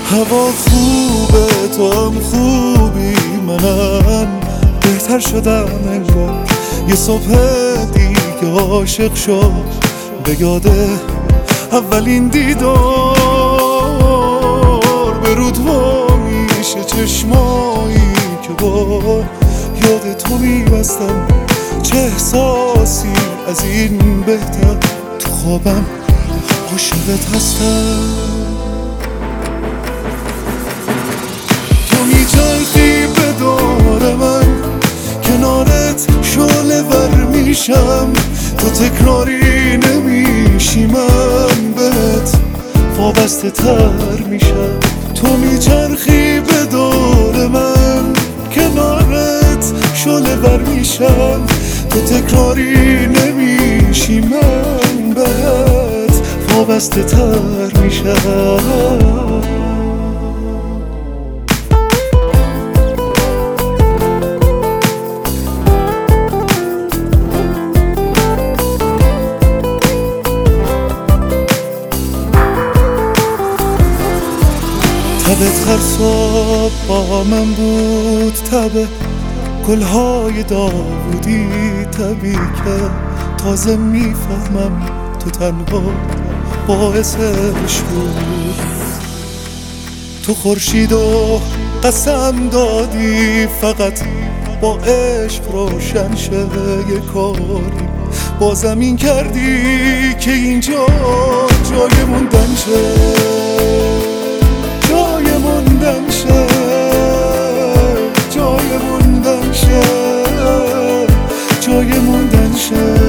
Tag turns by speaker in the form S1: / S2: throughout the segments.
S1: هوا خوبه، تو هم خوبی، منم بهتر شدم انگار. یه صبح دیگه عاشق شد به یاده اولین دیدار. به رود وا میشه چشمایی که با یاد تو میبستم. چه احساسی از این بهتر، تو خوابم عاشقت هستم. تو میچرخی به دور من، کنارت شعله ور میشم. تو تکراری نمیشی، من بهت وابسته تر میشم. تو میچرخی به دور من، کنارت شعله ور میشم. تو تکراری نمیشی، من بهت وابسته تر میشم. تبت هر صبح با من بود، تبه گلهای داودی تبی که تازه میفهمم تو تنها باعثش بود. تو خورشید و قسم دادی فقط با عشق روشن شه یه کاری. با زمین کردی که اینجا جای موندن شه، جای موندن شه، جای موندن شه، جای موندن شه.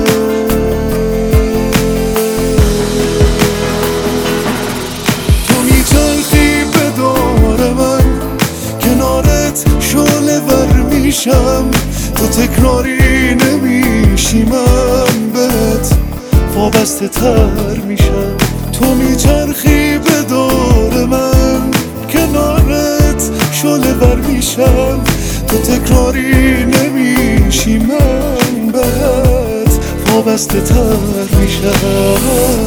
S1: تو میچرخی به دور من، کنارت شعله ور میشم. تو تکراری نمیشی، من بهت وابسته تر میشم. تو میچرخی به دور من، کنارت شعله ور میشم. تو تکراری نمیشی، من بهت وابسته تر میشم.